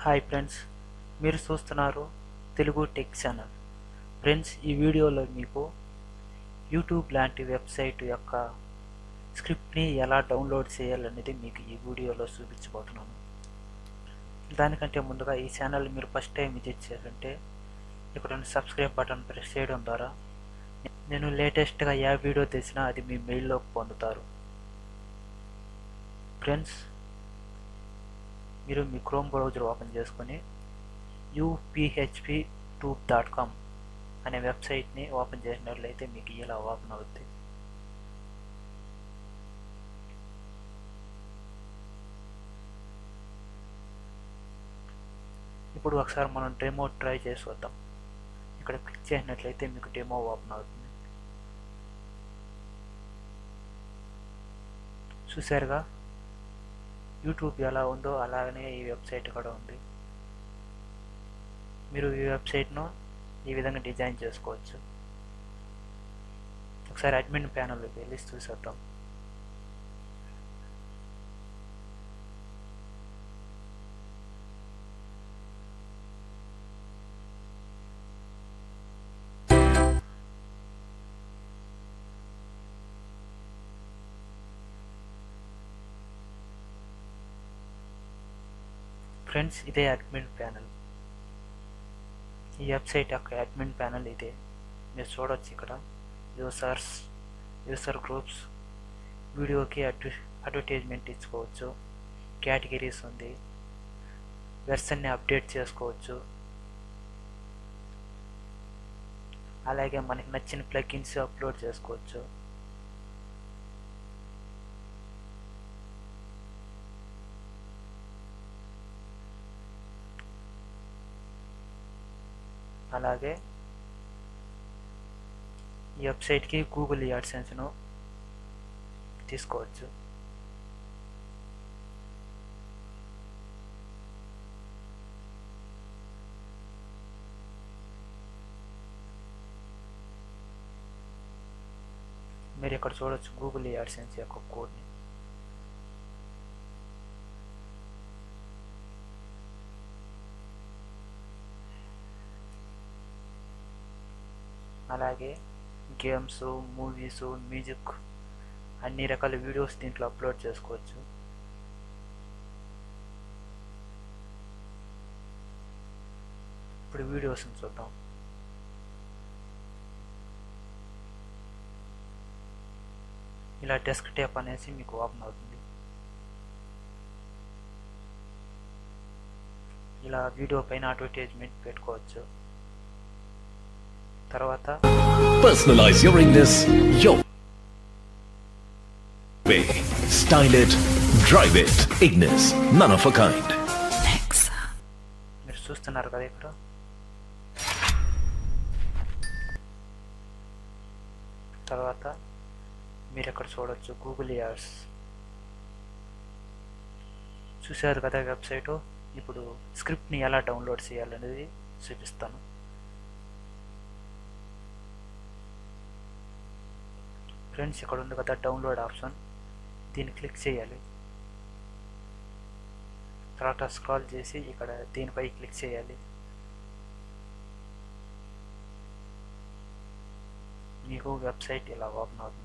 Hi friends, మీరు చూస్తున్నారు Telugu tech channel. Friends, ఈ వీడియోలో మీకు యూట్యూబ్ లాంటి వెబ్సైట్ యొక్క స్క్రిప్ట్ని ఎలా డౌన్లోడ్ చేయాలనేది మీకు ఈ వీడియోలో చూపించబోతున్నాను. దానికంటే ముందుగా ఈ ఛానల్ మీరు ఫస్ట్ టైం విజిట్ చేయాలంటే ఇక్కడ సబ్స్క్రైబ్ బటన్ ప్రెస్ చేయడం ద్వారా నేను లేటెస్ట్గా ఏ వీడియో తెచ్చినా అది మీ మెయిల్లోకి పొందుతారు. ఫ్రెండ్స్, మీరు మీ క్రోమ్ బ్రౌజర్ ఓపెన్ చేసుకొని uphptube.com అనే వెబ్సైట్ని ఓపెన్ చేసినట్లయితే మీకు ఇలా ఓపెన్ అవుతుంది. ఇప్పుడు ఒకసారి మనం డెమో ట్రై చేసి వద్దాం. ఇక్కడ క్లిక్ చేసినట్లయితే మీకు డెమో ఓపెన్ అవుతుంది. చూసారుగా, యూట్యూబ్ ఎలా ఉందో అలాగనే ఈ వెబ్సైట్ కూడా ఉంది. మీరు ఈ వెబ్సైట్ను ఈ విధంగా డిజైన్ చేసుకోవచ్చు. ఒకసారి అడ్మిన్ ప్యానల్లోకి వెళ్ళి చూసేద్దాం. ఫ్రెండ్స్, ఇదే అడ్మిన్ ప్యానల్. ఈ వెబ్సైట్ యొక్క అడ్మిన్ ప్యానల్ ఇదే. మీరు చూడవచ్చు ఇక్కడ యూసర్ గ్రూప్స్, వీడియోకి అడ్వర్టైజ్మెంట్ ఇచ్చుకోవచ్చు, కేటగిరీస్ ఉంది, వెర్షన్ని అప్డేట్ చేసుకోవచ్చు, అలాగే మనకి నచ్చిన ప్లగిన్స్ అప్లోడ్ చేసుకోవచ్చు. అలాగే ఈ వెబ్సైట్కి గూగుల్ యాడ్సెన్స్ను తీసుకోవచ్చు. మీరు ఇక్కడ చూడవచ్చు గూగుల్ యాడ్సెన్స్ యొక్క కోడ్ని. అలాగే గేమ్స్, మూవీస్, మ్యూజిక్ అన్ని రకాల వీడియోస్ దీంట్లో అప్లోడ్ చేసుకోవచ్చు. ఇప్పుడు వీడియోస్ని చూద్దాం. ఇలా డెస్క్టాప్ అనేసి మీకు ఓపెన్ అవుతుంది. ఇలా వీడియో పైన అడ్వర్టైజ్మెంట్ పెట్టుకోవచ్చు. తర్వాత personalize your Ignis your way. Style it, drive it. Ignis, none of a kind. మీరు చూస్తున్నారు కదా, ఇక్కడ తర్వాత మీరు ఎక్కడ చూడవచ్చు గూగుల్ యాడ్స్. చూసారు కదా వెబ్సైటు. ఇప్పుడు స్క్రిప్ట్ని ఎలా డౌన్లోడ్ చేయాలనేది చూపిస్తాను. ఫ్రెండ్స్, ఇక్కడ ఉంది కదా డౌన్లోడ్ ఆప్షన్, దీన్ని క్లిక్ చేయాలి. తర్వాత స్క్రాల్ చేసి ఇక్కడ దీనిపై క్లిక్ చేయాలి. మీకు వెబ్సైట్ ఇలా ఓపెన్ అవుతుంది.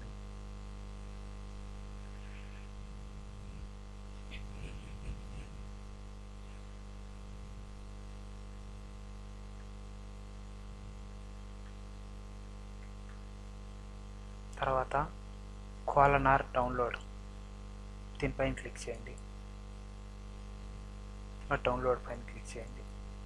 తర్వాత కోలనార్ డౌన్లోడ్, దీనిపైన క్లిక్ చేయండి. డౌన్లోడ్ పైన క్లిక్ చేయండి.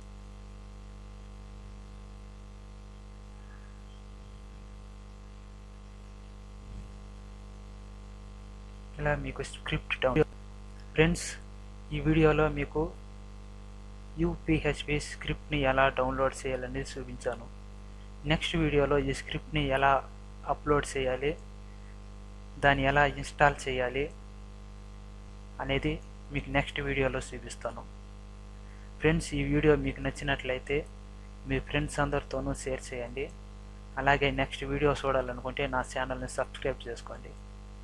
ఇలా మీకు స్క్రిప్ట్ డౌన్లోడ్. ఫ్రెండ్స్, ఈ వీడియోలో మీకు యూపీహెచ్పి స్క్రిప్ట్ని ఎలా డౌన్లోడ్ చేయాలనేది చూపించాను. నెక్స్ట్ వీడియోలో ఈ స్క్రిప్ట్ని ఎలా అప్లోడ్ చేయాలి, దాన్ని ఎలా ఇన్స్టాల్ చేయాలి అనేది మీకు నెక్స్ట్ వీడియోలో చూపిస్తాను. ఫ్రెండ్స్, ఈ వీడియో మీకు నచ్చినట్లయితే మీ ఫ్రెండ్స్ అందరితోనూ షేర్ చేయండి. అలాగే నెక్స్ట్ వీడియో చూడాలనుకుంటే నా ఛానల్ని సబ్స్క్రైబ్ చేసుకోండి.